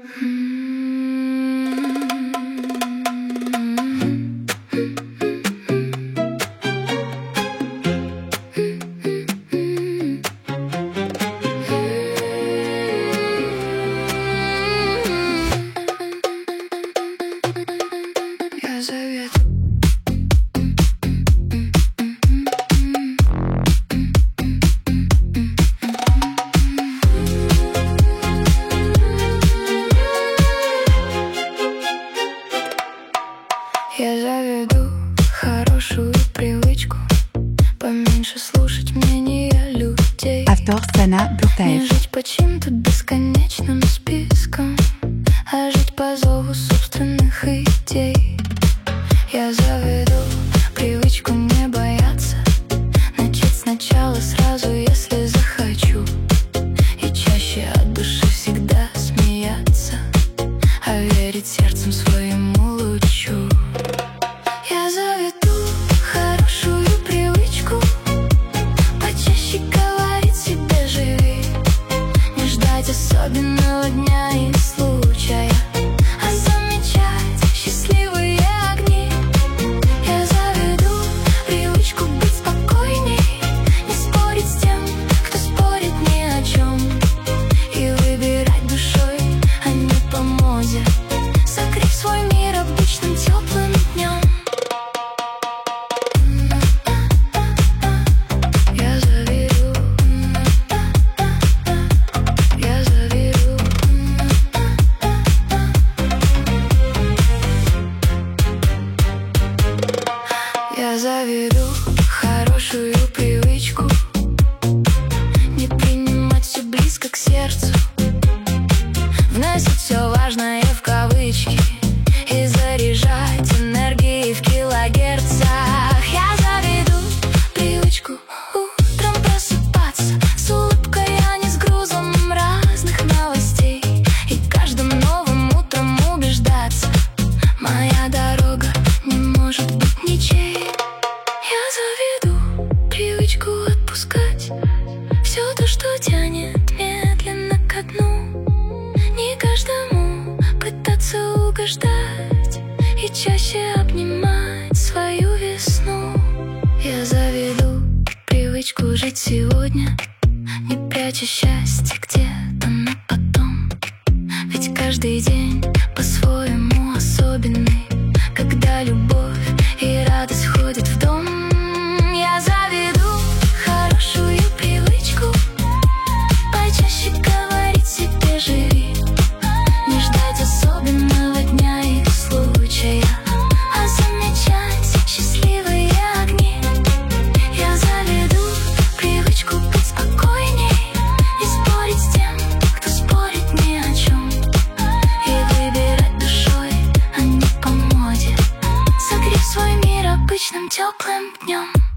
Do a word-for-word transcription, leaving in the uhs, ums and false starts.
Завет. Я заведу хорошую привычку поменьше слушать мнения людей, Автор Sana не Burtaev. жить по чьим-то бесконечным спискам, а жить по зову собственных идей. Я заведу привычку не бояться, начать сначала сразу, если захочу, и чаще от души всегда смеяться, а верить сердцем своему лучу. Я заведу хорошую привычку почаще говорить себе живи, не ждать особенного дня и случая, а замечать счастливые огни. Я заведу привычку быть спокойней, не спорить с тем, кто спорит ни о чем, и выбирать душой, а не по моде, согреть свой мир обычным теплым днем. Я заведу, я заведу, я заведу хорошую привычку не принимать все близко к сердцу, вносить все важное в кавычки и заряжать энергией в килогерцах. Я заведу привычку утром просыпаться с улыбкой, а не с грузом разных новостей, и каждым новым утром убеждаться: моя дорога не может быть ничей. Я заведу привычку отпускать все то, что тянет медленно ко дну, не каждому пытаться угождать и чаще обнимать свою весну. Я заведу привычку жить сегодня, не пряча счастье где-то на потом, ведь каждый день по-своему особенный, когда любовь и радость входят в дом. Я заведу хорошую привычку почаще говорить себе живи, не ждать особенного дня и случая, а замечать счастливые огни. Я заведу привычку быть спокойней, не спорить с тем, кто спорит ни о чем, и выбирать душой, а не по моде, согрев свой мир обычным теплым днем.